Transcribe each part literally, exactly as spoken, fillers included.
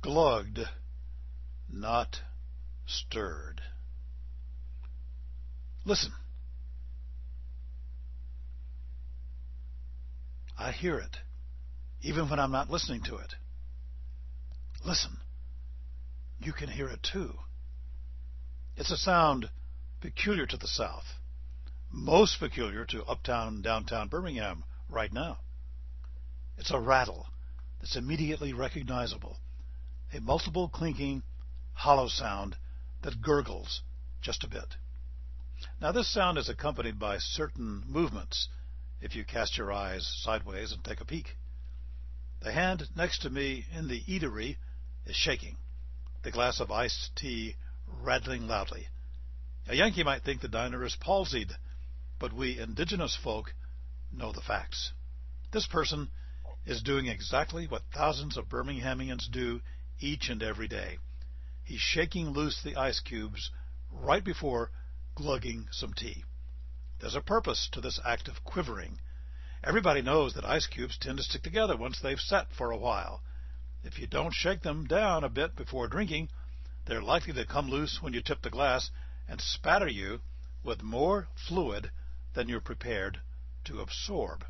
glugged, not stirred. Listen. I hear it, even when I'm not listening to it. Listen. You can hear it too. It's a sound peculiar to the South, most peculiar to uptown and downtown Birmingham right now. It's a rattle that's immediately recognizable, a multiple clinking, hollow sound that gurgles just a bit. Now this sound is accompanied by certain movements if you cast your eyes sideways and take a peek. The hand next to me in the eatery is shaking, the glass of iced tea rattling loudly. A Yankee might think the diner is palsied, but we indigenous folk know the facts. This person is doing exactly what thousands of Birminghamians do each and every day. He's shaking loose the ice cubes right before glugging some tea. There's a purpose to this act of quivering. Everybody knows that ice cubes tend to stick together once they've set for a while. If you don't shake them down a bit before drinking, they're likely to come loose when you tip the glass and spatter you with more fluid than you're prepared to absorb.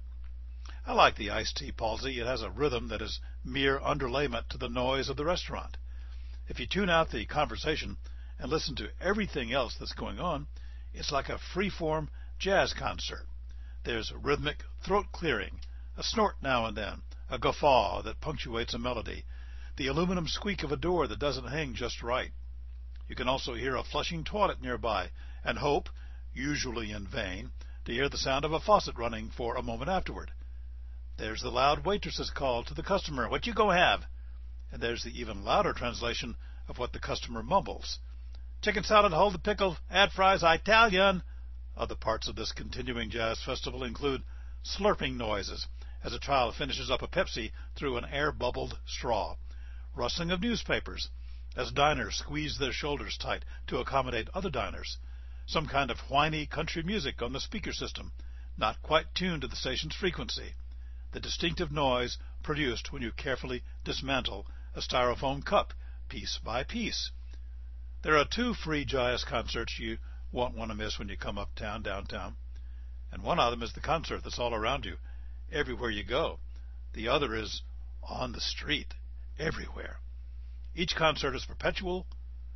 I like the iced tea palsy. It has a rhythm that is mere underlayment to the noise of the restaurant. If you tune out the conversation and listen to everything else that's going on, it's like a free-form jazz concert. There's rhythmic throat clearing, a snort now and then, a guffaw that punctuates a melody, the aluminum squeak of a door that doesn't hang just right. You can also hear a flushing toilet nearby and hope, usually in vain, to hear the sound of a faucet running for a moment afterward. There's the loud waitress's call to the customer, "What you go have?" And there's the even louder translation of what the customer mumbles. "Chicken salad, hold the pickle, add fries, Italian." Other parts of this continuing jazz festival include slurping noises as a child finishes up a Pepsi through an air-bubbled straw, rustling of newspapers as diners squeeze their shoulders tight to accommodate other diners, some kind of whiny country music on the speaker system, not quite tuned to the station's frequency, the distinctive noise produced when you carefully dismantle a styrofoam cup piece by piece. There are two free jazz concerts you won't want to miss when you come uptown, downtown. And one of them is the concert that's all around you, everywhere you go. The other is on the street, everywhere. Each concert is perpetual.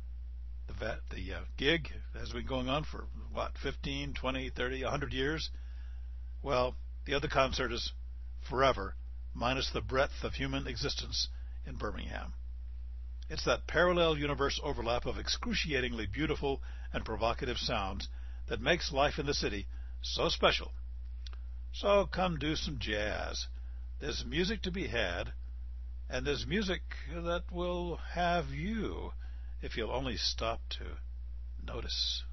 The, vet, the uh, gig has been going on for, what, fifteen, twenty, thirty, one hundred years? Well, the other concert is forever, minus the breadth of human existence in Birmingham. It's that parallel universe overlap of excruciatingly beautiful and provocative sounds that makes life in the city so special. So come do some jazz. There's music to be had, and there's music that will have you if you'll only stop to notice.